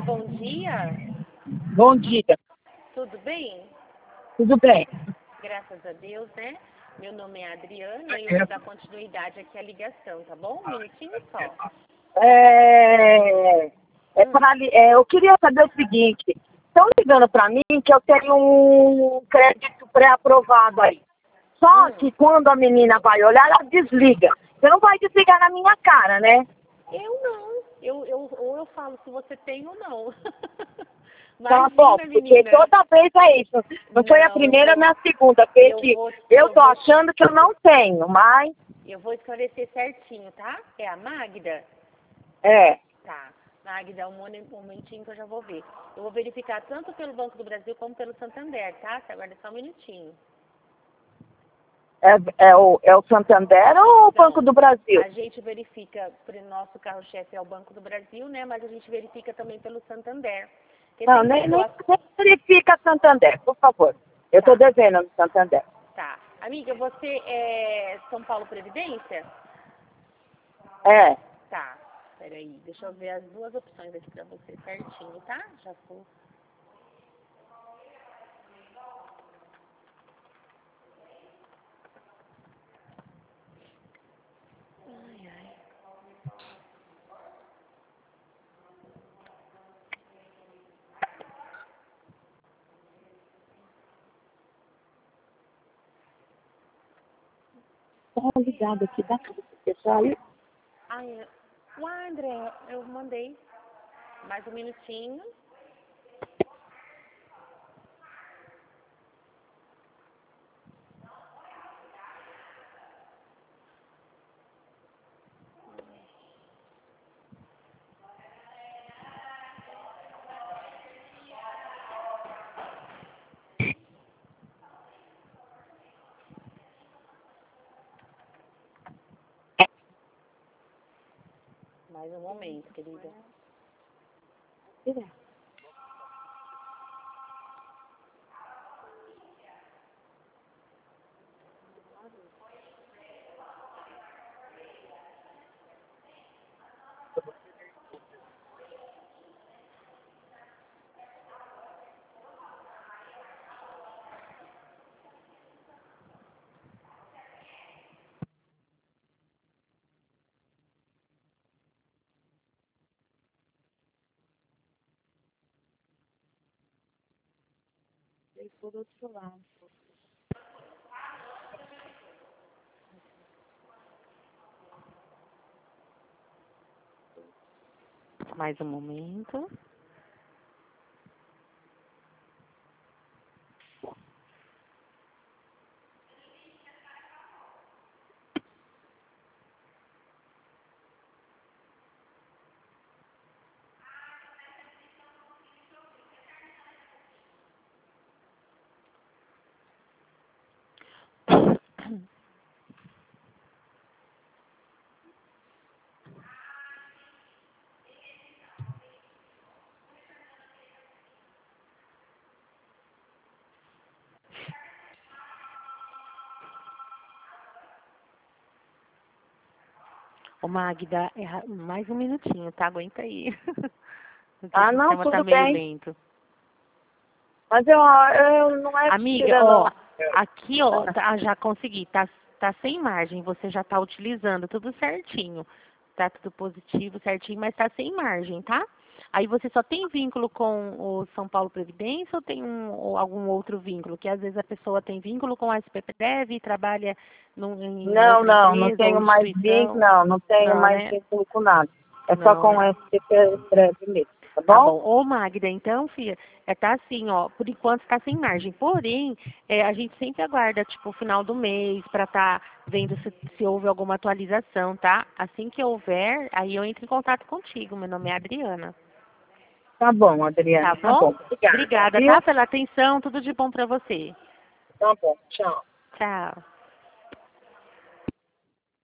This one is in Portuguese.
bom dia. Bom dia. Tudo bem? Tudo bem? Graças a Deus, né? Meu nome é Adriana e eu vou dar continuidade aqui à ligação, tá bom? Um minutinho só. Eu queria saber o seguinte. Estão ligando para mim que eu tenho um crédito pré-aprovado aí. Só que quando a menina vai olhar, ela desliga. Você não vai desligar na minha cara, né? Eu não. Ou eu falo se você tem ou não. Tá bom, porque menina. toda vez é isso. Não foi a primeira nem a segunda vez que eu tô achando que eu não tenho, mas... Eu vou esclarecer certinho, tá? É a Magda? É. Tá. Magda, um momentinho que eu já vou ver. Eu vou verificar tanto pelo Banco do Brasil como pelo Santander, tá? Você aguarda só um minutinho. É o Santander ou o Banco do Brasil? A gente verifica, o nosso carro-chefe é o Banco do Brasil, né? Mas a gente verifica também pelo Santander. Não, nem verifica Santander, por favor. Eu tô devendo no Santander. Tá. Amiga, você é São Paulo Previdência? É. Tá. Peraí, deixa eu ver as duas opções aqui pra você certinho, tá? Já foi. Ai, ai. Tá ligado aqui, dá pra você fechar aí? Ai, uai, André, eu mandei. Mais um minutinho. Mais um momento, querida. Ele foi do outro lado. Mais um momento. Ô, Magda, mais um minutinho, tá? Aguenta aí. Ah, não, sistema tudo tá meio bem. lento. Mas eu não é Amiga, mentira, ó, não. aqui, ó, já consegui, tá sem margem, você já tá utilizando tudo certinho. Tá tudo positivo, certinho, mas tá sem margem, tá? Aí você só tem vínculo com o São Paulo Previdência ou tem ou algum outro vínculo? Que às vezes a pessoa tem vínculo com a SPPDEV e trabalha em Não, outra não empresa tenho ou mais vínculo, instituição. não tenho Não, mais né? vínculo com nada. É só Não, com né? esse breve mesmo, tá Tá bom? bom. Ô, Magda, então, filha, tá assim, ó, por enquanto tá sem margem. Porém, a gente sempre aguarda, tipo, o final do mês pra tá vendo se houve alguma atualização, tá? Assim que houver, aí eu entro em contato contigo. Meu nome é Adriana. Tá bom, Adriana, Tá tá bom? bom. Obrigada, Obrigada, viu? tá? Pela atenção. Tudo de bom pra você. Tá bom, tchau. Tchau.